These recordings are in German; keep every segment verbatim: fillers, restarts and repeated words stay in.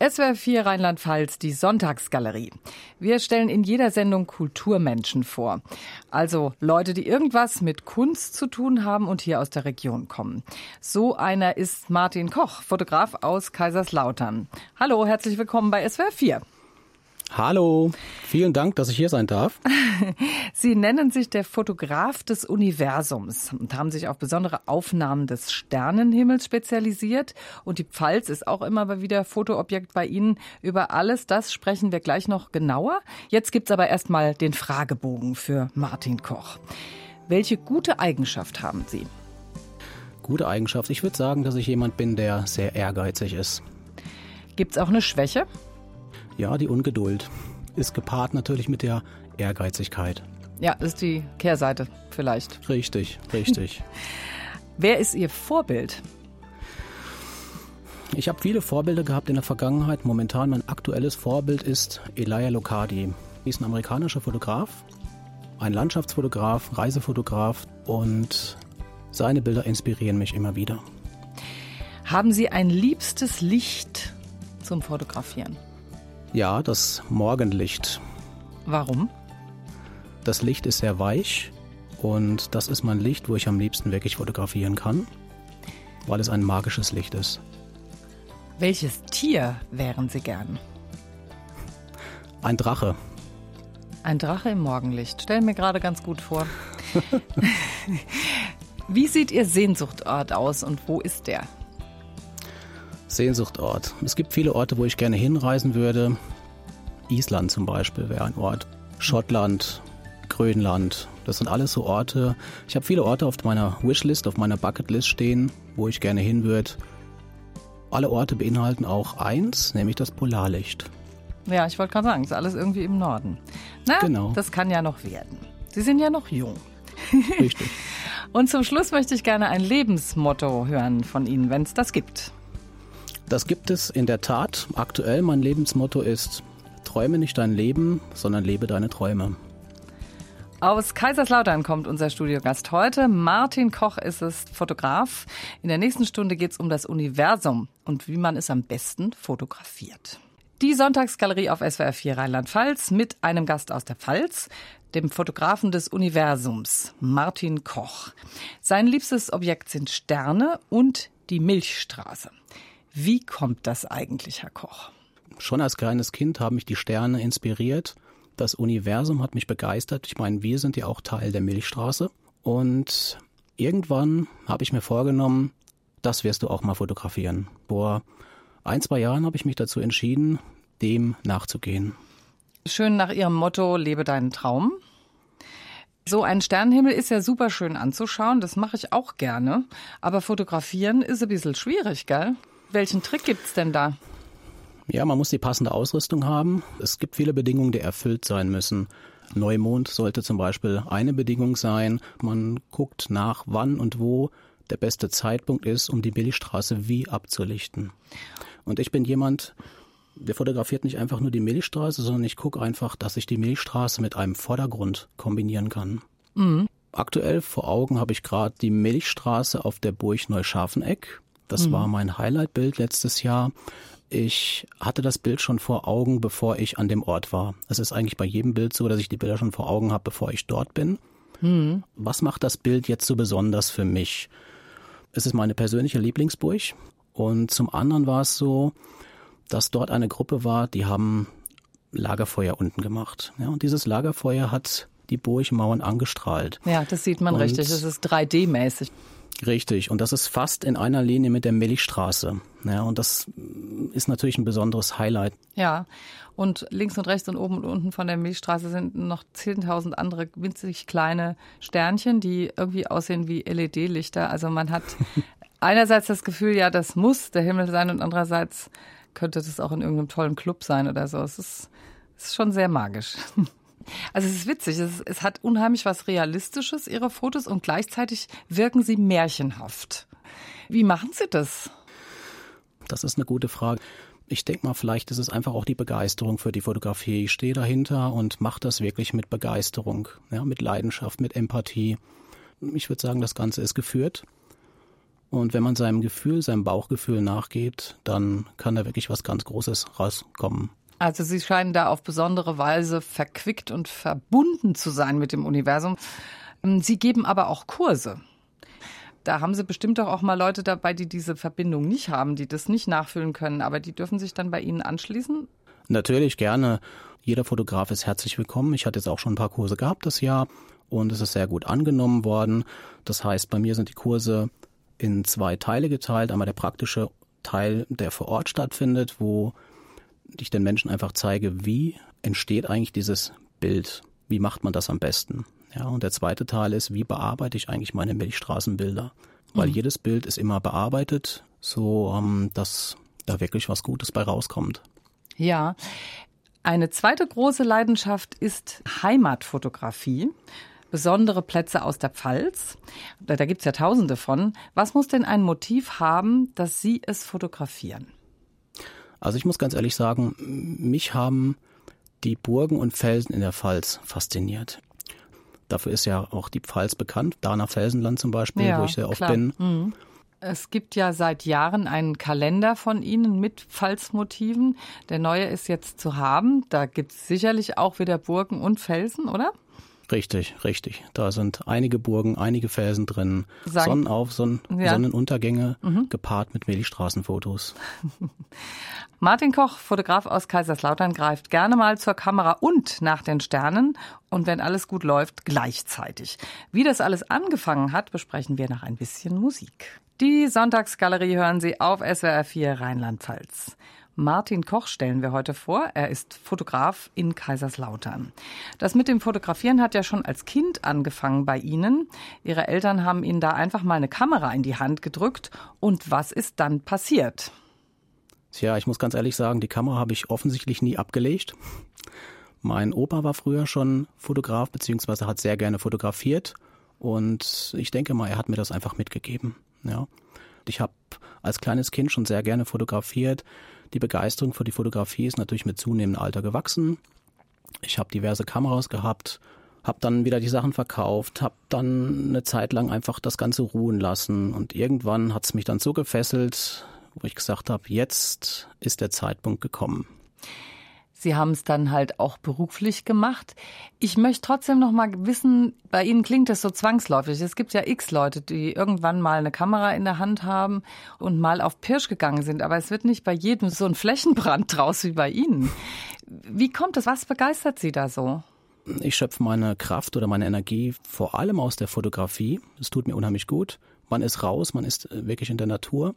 S W R vier Rheinland-Pfalz, die Sonntagsgalerie. Wir stellen in jeder Sendung Kulturmenschen vor. Also Leute, die irgendwas mit Kunst zu tun haben und hier aus der Region kommen. So einer ist Martin Koch, Fotograf aus Kaiserslautern. Hallo, herzlich willkommen bei S W R vier. Hallo, vielen Dank, dass ich hier sein darf. Sie nennen sich der Fotograf des Universums und haben sich auf besondere Aufnahmen des Sternenhimmels spezialisiert. Und die Pfalz ist auch immer wieder Fotoobjekt bei Ihnen. Über alles das sprechen wir gleich noch genauer. Jetzt gibt's aber erstmal den Fragebogen für Martin Koch. Welche gute Eigenschaft haben Sie? Gute Eigenschaft. Ich würde sagen, dass ich jemand bin, der sehr ehrgeizig ist. Gibt's auch eine Schwäche? Ja, die Ungeduld ist gepaart natürlich mit der Ehrgeizigkeit. Ja, das ist die Kehrseite vielleicht. Richtig, richtig. Wer ist Ihr Vorbild? Ich habe viele Vorbilder gehabt in der Vergangenheit. Momentan mein aktuelles Vorbild ist Elia Locardi. Er ist ein amerikanischer Fotograf, ein Landschaftsfotograf, Reisefotograf und seine Bilder inspirieren mich immer wieder. Haben Sie ein liebstes Licht zum Fotografieren? Ja, das Morgenlicht. Warum? Das Licht ist sehr weich und das ist mein Licht, wo ich am liebsten wirklich fotografieren kann, weil es ein magisches Licht ist. Welches Tier wären Sie gern? Ein Drache. Ein Drache im Morgenlicht. Stellen mir gerade ganz gut vor. Wie sieht Ihr Sehnsuchtort aus und wo ist der? Sehnsuchtort. Es gibt viele Orte, wo ich gerne hinreisen würde. Island zum Beispiel wäre ein Ort. Schottland, Grönland. Das sind alles so Orte. Ich habe viele Orte auf meiner Wishlist, auf meiner Bucketlist stehen, wo ich gerne hin würde. Alle Orte beinhalten auch eins, nämlich das Polarlicht. Ja, ich wollte gerade sagen, ist alles irgendwie im Norden. Na, genau. Das kann ja noch werden. Sie sind ja noch jung. Richtig. Und zum Schluss möchte ich gerne ein Lebensmotto hören von Ihnen, wenn es das gibt. Das gibt es in der Tat. Aktuell mein Lebensmotto ist: Träume nicht dein Leben, sondern lebe deine Träume. Aus Kaiserslautern kommt unser Studiogast heute. Martin Koch ist es, Fotograf. In der nächsten Stunde geht es um das Universum und wie man es am besten fotografiert. Die Sonntagsgalerie auf S W R vier Rheinland-Pfalz mit einem Gast aus der Pfalz, dem Fotografen des Universums, Martin Koch. Sein liebstes Objekt sind Sterne und die Milchstraße. Wie kommt das eigentlich, Herr Koch? Schon als kleines Kind haben mich die Sterne inspiriert. Das Universum hat mich begeistert. Ich meine, wir sind ja auch Teil der Milchstraße. Und irgendwann habe ich mir vorgenommen, das wirst du auch mal fotografieren. Vor ein, zwei Jahren habe ich mich dazu entschieden, dem nachzugehen. Schön nach Ihrem Motto, lebe deinen Traum. So ein Sternenhimmel ist ja super schön anzuschauen. Das mache ich auch gerne. Aber fotografieren ist ein bisschen schwierig, gell? Welchen Trick gibt's denn da? Ja, man muss die passende Ausrüstung haben. Es gibt viele Bedingungen, die erfüllt sein müssen. Neumond sollte zum Beispiel eine Bedingung sein. Man guckt nach, wann und wo der beste Zeitpunkt ist, um die Milchstraße wie abzulichten. Und ich bin jemand, der fotografiert nicht einfach nur die Milchstraße, sondern ich gucke einfach, dass ich die Milchstraße mit einem Vordergrund kombinieren kann. Mhm. Aktuell vor Augen habe ich gerade die Milchstraße auf der Burg Neuscharfeneck. Das mhm. war mein Highlight-Bild letztes Jahr. Ich hatte das Bild schon vor Augen, bevor ich an dem Ort war. Es ist eigentlich bei jedem Bild so, dass ich die Bilder schon vor Augen habe, bevor ich dort bin. Mhm. Was macht das Bild jetzt so besonders für mich? Es ist meine persönliche Lieblingsburg. Und zum anderen war es so, dass dort eine Gruppe war, die haben Lagerfeuer unten gemacht. Ja, und dieses Lagerfeuer hat die Burgmauern angestrahlt. Ja, das sieht man und richtig. Das ist drei D-mäßig. Richtig. Und das ist fast in einer Linie mit der Milchstraße. Ja, und das ist natürlich ein besonderes Highlight. Ja. Und links und rechts und oben und unten von der Milchstraße sind noch zehntausend andere winzig kleine Sternchen, die irgendwie aussehen wie L E D-Lichter. Also man hat einerseits das Gefühl, ja, das muss der Himmel sein und andererseits könnte das auch in irgendeinem tollen Club sein oder so. Es ist, es ist schon sehr magisch. Also es ist witzig, es, es hat unheimlich was Realistisches, Ihre Fotos, und gleichzeitig wirken sie märchenhaft. Wie machen Sie das? Das ist eine gute Frage. Ich denke mal, vielleicht ist es einfach auch die Begeisterung für die Fotografie. Ich stehe dahinter und mache das wirklich mit Begeisterung, ja, mit Leidenschaft, mit Empathie. Ich würde sagen, das Ganze ist geführt. Und wenn man seinem Gefühl, seinem Bauchgefühl nachgeht, dann kann da wirklich was ganz Großes rauskommen. Also Sie scheinen da auf besondere Weise verquickt und verbunden zu sein mit dem Universum. Sie geben aber auch Kurse. Da haben Sie bestimmt doch auch mal Leute dabei, die diese Verbindung nicht haben, die das nicht nachfühlen können, aber die dürfen sich dann bei Ihnen anschließen? Natürlich, gerne. Jeder Fotograf ist herzlich willkommen. Ich hatte jetzt auch schon ein paar Kurse gehabt das Jahr und es ist sehr gut angenommen worden. Das heißt, bei mir sind die Kurse in zwei Teile geteilt. Einmal der praktische Teil, der vor Ort stattfindet, wo ich den Menschen einfach zeige, wie entsteht eigentlich dieses Bild, wie macht man das am besten. Ja, und der zweite Teil ist, wie bearbeite ich eigentlich meine Milchstraßenbilder, weil mhm. jedes Bild ist immer bearbeitet, so um, dass da wirklich was Gutes bei rauskommt. Ja, eine zweite große Leidenschaft ist Heimatfotografie. Besondere Plätze aus der Pfalz. Da, da gibt es ja tausende von. Was muss denn ein Motiv haben, dass Sie es fotografieren? Also ich muss ganz ehrlich sagen, mich haben die Burgen und Felsen in der Pfalz fasziniert. Dafür ist ja auch die Pfalz bekannt, Dahner Felsenland zum Beispiel, ja, wo ich sehr oft klar. bin. Mhm. Es gibt ja seit Jahren einen Kalender von Ihnen mit Pfalzmotiven. Der neue ist jetzt zu haben. Da gibt es sicherlich auch wieder Burgen und Felsen, oder? Richtig, richtig. Da sind einige Burgen, einige Felsen drin. Sagen, Sonnenauf-, Sonnen, ja. Sonnenuntergänge, mhm. gepaart mit Milchstraßenfotos. Martin Koch, Fotograf aus Kaiserslautern, greift gerne mal zur Kamera und nach den Sternen. Und wenn alles gut läuft, gleichzeitig. Wie das alles angefangen hat, besprechen wir nach ein bisschen Musik. Die Sonntagsgalerie hören Sie auf S W R vier Rheinland-Pfalz. Martin Koch stellen wir heute vor. Er ist Fotograf in Kaiserslautern. Das mit dem Fotografieren hat ja schon als Kind angefangen bei Ihnen. Ihre Eltern haben Ihnen da einfach mal eine Kamera in die Hand gedrückt. Und was ist dann passiert? Tja, ich muss ganz ehrlich sagen, die Kamera habe ich offensichtlich nie abgelegt. Mein Opa war früher schon Fotograf, beziehungsweise hat sehr gerne fotografiert. Und ich denke mal, er hat mir das einfach mitgegeben. Ja. Ich habe als kleines Kind schon sehr gerne fotografiert. Die Begeisterung für die Fotografie ist natürlich mit zunehmendem Alter gewachsen. Ich habe diverse Kameras gehabt, habe dann wieder die Sachen verkauft, habe dann eine Zeit lang einfach das Ganze ruhen lassen. Und irgendwann hat es mich dann so gefesselt, wo ich gesagt habe, jetzt ist der Zeitpunkt gekommen. Sie haben es dann halt auch beruflich gemacht. Ich möchte trotzdem noch mal wissen, bei Ihnen klingt das so zwangsläufig. Es gibt ja x Leute, die irgendwann mal eine Kamera in der Hand haben und mal auf Pirsch gegangen sind. Aber es wird nicht bei jedem so ein Flächenbrand draus wie bei Ihnen. Wie kommt das? Was begeistert Sie da so? Ich schöpfe meine Kraft oder meine Energie vor allem aus der Fotografie. Es tut mir unheimlich gut. Man ist raus, man ist wirklich in der Natur.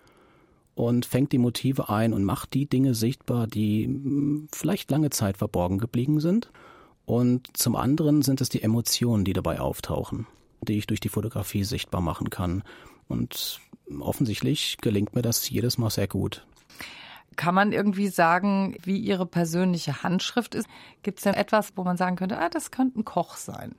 Und fängt die Motive ein und macht die Dinge sichtbar, die vielleicht lange Zeit verborgen geblieben sind. Und zum anderen sind es die Emotionen, die dabei auftauchen, die ich durch die Fotografie sichtbar machen kann. Und offensichtlich gelingt mir das jedes Mal sehr gut. Kann man irgendwie sagen, wie Ihre persönliche Handschrift ist? Gibt es denn etwas, wo man sagen könnte, ah, das könnte ein Koch sein?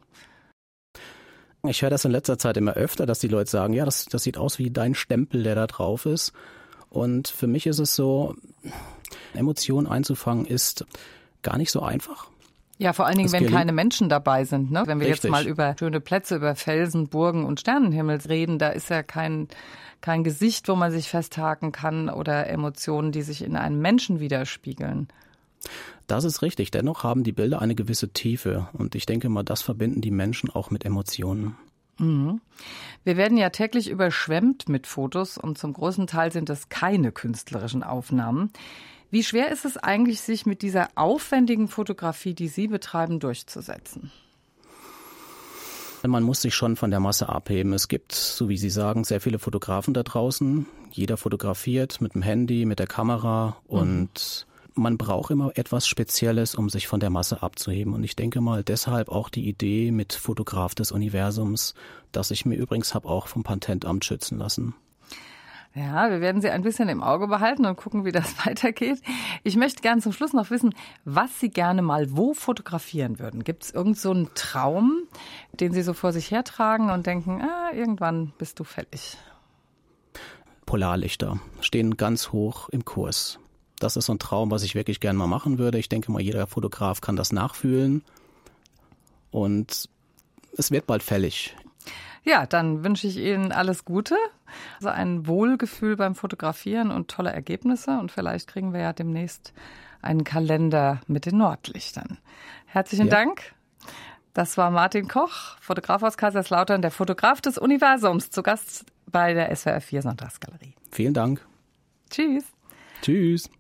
Ich höre das in letzter Zeit immer öfter, dass die Leute sagen, ja, das, das sieht aus wie dein Stempel, der da drauf ist. Und für mich ist es so, Emotionen einzufangen ist gar nicht so einfach. Ja, vor allen Dingen, das wenn keine Menschen dabei sind. Ne? Wenn wir Richtig. Jetzt mal über schöne Plätze, über Felsen, Burgen und Sternenhimmel reden, da ist ja kein, kein Gesicht, wo man sich festhaken kann oder Emotionen, die sich in einem Menschen widerspiegeln. Das ist richtig. Dennoch haben die Bilder eine gewisse Tiefe. Und ich denke mal, das verbinden die Menschen auch mit Emotionen. Mhm. Wir werden ja täglich überschwemmt mit Fotos und zum großen Teil sind es keine künstlerischen Aufnahmen. Wie schwer ist es eigentlich, sich mit dieser aufwendigen Fotografie, die Sie betreiben, durchzusetzen? Man muss sich schon von der Masse abheben. Es gibt, so wie Sie sagen, sehr viele Fotografen da draußen. Jeder fotografiert mit dem Handy, mit der Kamera und mhm. man braucht immer etwas Spezielles, um sich von der Masse abzuheben. Und ich denke mal, deshalb auch die Idee mit Fotograf des Universums, das ich mir übrigens habe auch vom Patentamt schützen lassen. Ja, wir werden Sie ein bisschen im Auge behalten und gucken, wie das weitergeht. Ich möchte gerne zum Schluss noch wissen, was Sie gerne mal wo fotografieren würden. Gibt es irgend so einen Traum, den Sie so vor sich hertragen und denken, ah, irgendwann bist du fällig? Polarlichter stehen ganz hoch im Kurs. Das ist so ein Traum, was ich wirklich gerne mal machen würde. Ich denke mal, jeder Fotograf kann das nachfühlen. Und es wird bald fällig. Ja, dann wünsche ich Ihnen alles Gute, also ein Wohlgefühl beim Fotografieren und tolle Ergebnisse. Und vielleicht kriegen wir ja demnächst einen Kalender mit den Nordlichtern. Herzlichen ja. Dank. Das war Martin Koch, Fotograf aus Kaiserslautern, der Fotograf des Universums, zu Gast bei der S W R vier Sonntagsgalerie. Vielen Dank. Tschüss. Tschüss.